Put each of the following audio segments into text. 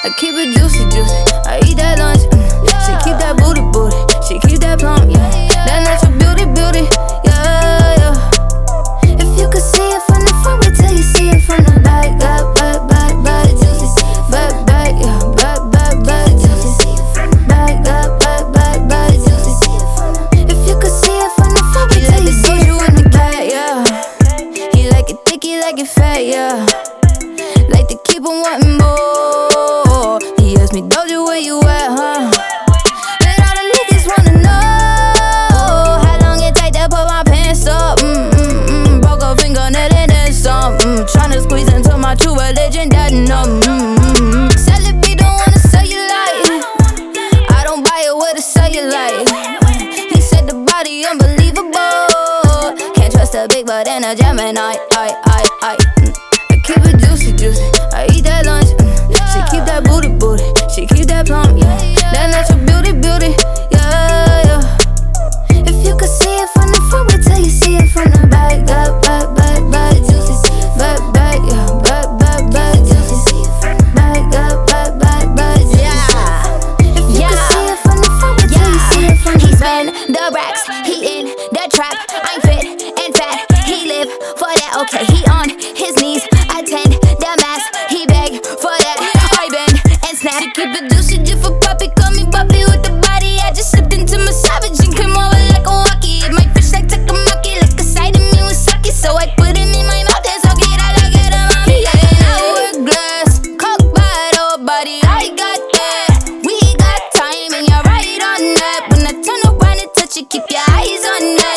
I keep it juicy, juicy. I eat that lunch. She keep that booty, booty. She keep that plump, yeah. That natural beauty, beauty, yeah, yeah. If you could see it from the front, wait till you see it from the back. Back, back, back, back, juicy. Back, back, yeah. Back, back, back, juicy. Back, back, back, back, back, juicy. If you could see it from the front, wait till you see it from the back, yeah. He like it thick, he like it fat, yeah. Like to keep on wanting more. He asked me, Doja, where you at, huh? And all the niggas wanna know how long it take to put my pants up. Broke a fingernail and then some. Tryna squeeze into my true religion, that numb. Celebrity don't wanna sell you like. I don't buy it with a cellulite. He said the body unbelievable. Can't trust a big butt and a Gemini. I keep it juicy, juicy. I eat that lunch. She keep that booty, booty. She keep that plump, yeah. That natural beauty, beauty, yeah, yeah. If you could see it from the front, wait till you see it from the back. Back, back, back, back, juicy. Back, back, yeah. Back, back, back, juicy. Back, back, back, back, back, juicy. If you could see it from the front, wait till you see it from the back. He spend the racks, he in the trap. I'm fit and fat, he live for that. Okay, he on his knees, attend the mass. He beg for that, I bend and snap. She keep it juicy, just for puppy, call me bubbly with the body. I just slipped into my savage and came over like a walkie. It might fish like takamaki, like a side of me with sake. So I put him in my mouth and suck it, I like it, mommy. Yeah, hourglass, cock bottle body, I got that. We got time and you're right on that. When I turn around and touch you, keep your eyes on that.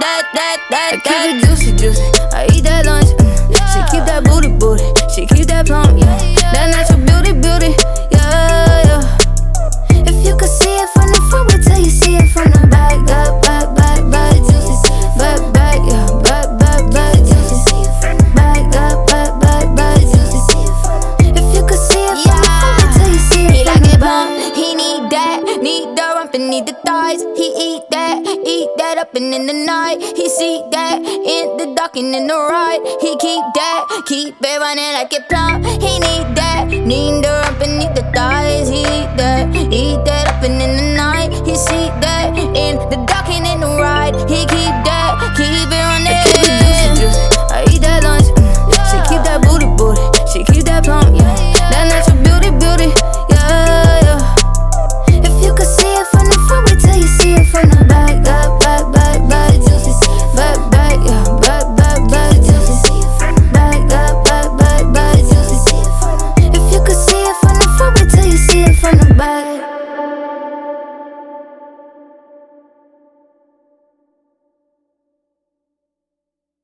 I keep it juicy, juicy. I eat that lunch. She keep that booty, booty. She keep that plump, yeah. That natural beauty, beauty, yeah, yeah. If you could see it from the front, wait till you see it from the back. Back, back, back, back, juicy. Back, back, yeah. Back, back, back, juicy. Back, back, back, back, back, juicy. If you could see it from the front, wait till you see it. He like it plump, he need that. Need the rump and need the thighs. He eat that up and in the night. He see that in the dark and in the ride. He keep it running like it plump. He need the rump and need the thighs. He eat that up and in the night. He see that